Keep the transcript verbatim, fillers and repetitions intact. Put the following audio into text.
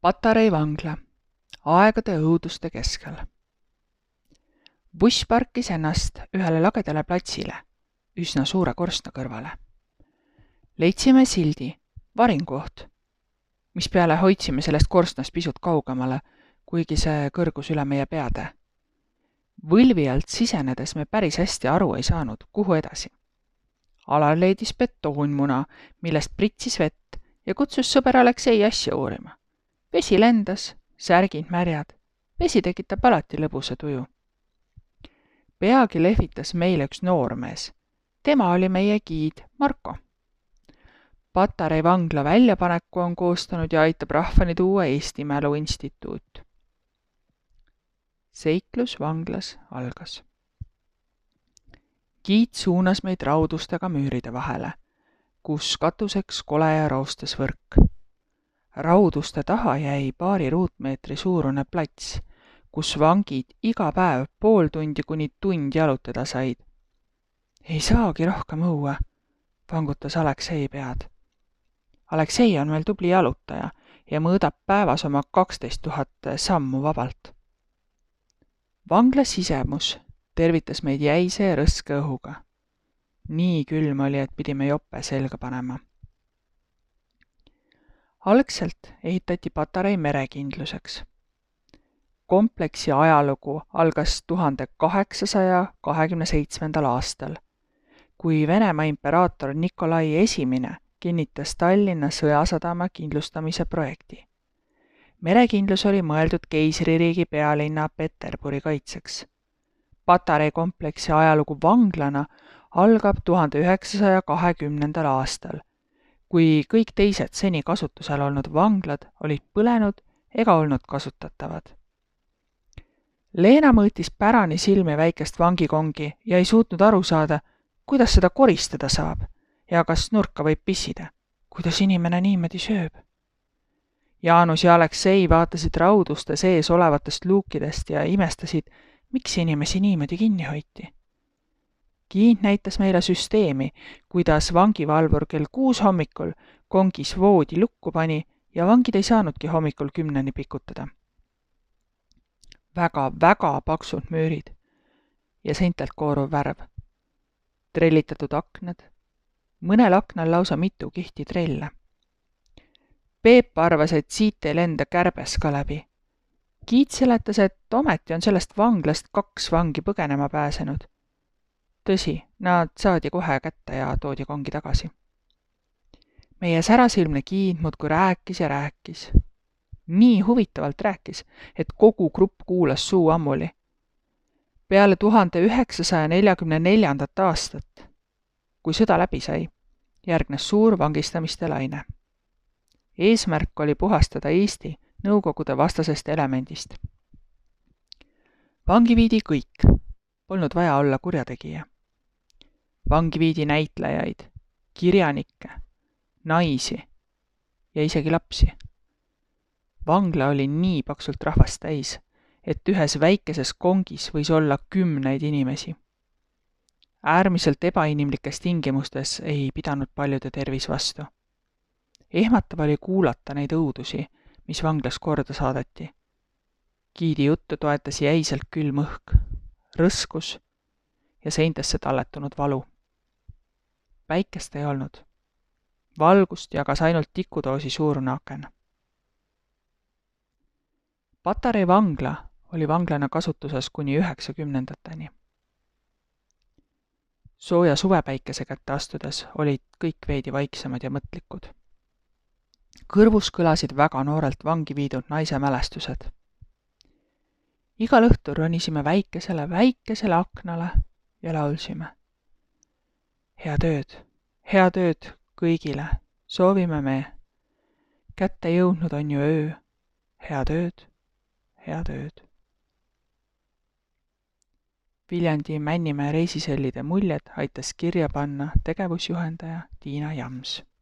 Patarei vangla, aegade õuduste keskel. Buss parkis ennast ühele lagedale platsile, üsna suure korstna kõrvale. Leidsime sildi, varinguoht, mis peale hoidsime sellest korstnast pisut kaugemale, kuigi see kõrgus üle meie peade. Võlvi alt sisenedes me päris hästi aru ei saanud, kuhu edasi. Alal leidis betoonmuna, millest pritsis vett ja kutsus sõber Aleksei asja uurima. Vesi lendas, särgid märjad. Vesi tekitab alati lõbusa tuju. Peagi lehvitas meile üks noormees. Tema oli meie giid Marko. Patarei vangla väljapaneku on koostanud ja aitab rahvani tuua Eesti Mälu Instituut. Seiklus vanglas algas. Giid suunas meid raudustega müüride vahele, kus katuseks kole ja roostes võrk. Rauduste taha jäi paari ruutmeetri suurune plats, kus vangid iga päev pool tundi kuni tund jalutada said. Ei saagi rohkem õue, vangutas Aleksei pead. Aleksei on meil tubli jalutaja ja mõõdab päevas oma kaksteist tuhat sammu vabalt. Vangla sisemus tervitas meid jäise ja rõske õhuga. Nii külm oli, et pidime jope selga panema. Algselt ehitati Patarei merekindluseks. Kompleksi ajalugu algas tuhande kaheksasaja kahekümne seitsmendal aastal, kui Venemaa imperaator Nikolai esimene kinnitas Tallinna sõjasadama kindlustamise projekti. Merekindlus oli mõeldud keisririigi pealinna Peterburi kaitseks. Patarei kompleksi ajalugu vanglana algab tuhande üheksasaja kahekümnendal aastal, kui kõik teised seni kasutusel olnud vanglad olid põlenud ega olnud kasutatavad. Leena mõõtis pärani silmi väikest vangikongi ja ei suutnud aru saada, kuidas seda koristada saab ja kas nurka võib pissida, kuidas inimene niimoodi sööb. Jaanus ja Aleksei vaatasid rauduste sees olevatest luukidest ja imestasid, miks inimesi niimoodi kinni hoiti. Giid näitas meile süsteemi, kuidas vangivalvur kell kuus hommikul kongis voodi lukku pani ja vangid ei saanudki hommikul kümneni pikutada. Väga-väga paksud müürid ja seintelt kooruv värv. Trellitatud aknad, mõnel aknal lausa mitu kihti trelle. Peep arvas, et siit ei lenda kärbes ka läbi. Giid seletas, et ometi on sellest vanglast kaks vangi põgenema pääsenud. Tõsi, nad saadi kohe kätte ja toodi kongi tagasi. Meie särasilmne giid muudkui rääkis ja rääkis. Nii huvitavalt rääkis, et kogu grupp kuulas suu ammuli. Peale tuhande üheksasaja neljakümne neljandat aastat, kui sõda läbi sai, järgnes suur vangistamiste laine. Eesmärk oli puhastada Eesti Nõukogude vastasest elemendist. Vangi viidi kõik, polnud vaja olla kurjategija. Vangi viidi näitlejaid, kirjanikke, naisi ja isegi lapsi. Vangla oli nii paksult rahvast täis, et ühes väikeses kongis võis olla kümneid inimesi. Äärmiselt ebainimlikes tingimustes ei pidanud paljude tervis vastu. Ehmatav oli kuulata neid õudusi, mis vanglas korda saadeti. Giidi juttu toetas jäiselt külm õhk, rõskus ja seintesse talletunud valu. Päikest ei olnud. Valgust jagas ainult tikudoosi suurune aken. Patarei vangla oli vanglana kasutuses kuni üheksakümnendateni. Sooja suvepäikese kätte astudes olid kõik veidi vaiksemad ja mõtlikud. Kõrvus kõlasid väga noorelt vangi viidud naise mälestused. Igal õhtul ronisime väikesele, väikesele aknale ja laulsime. Hea tööd, hea tööd kõigile, soovime me. Kätte jõudnud on ju öö. Hea tööd, hea tööd. Viljandi Männimäe reisisellide muljed aitas kirja panna tegevusjuhendaja Tiina Jams.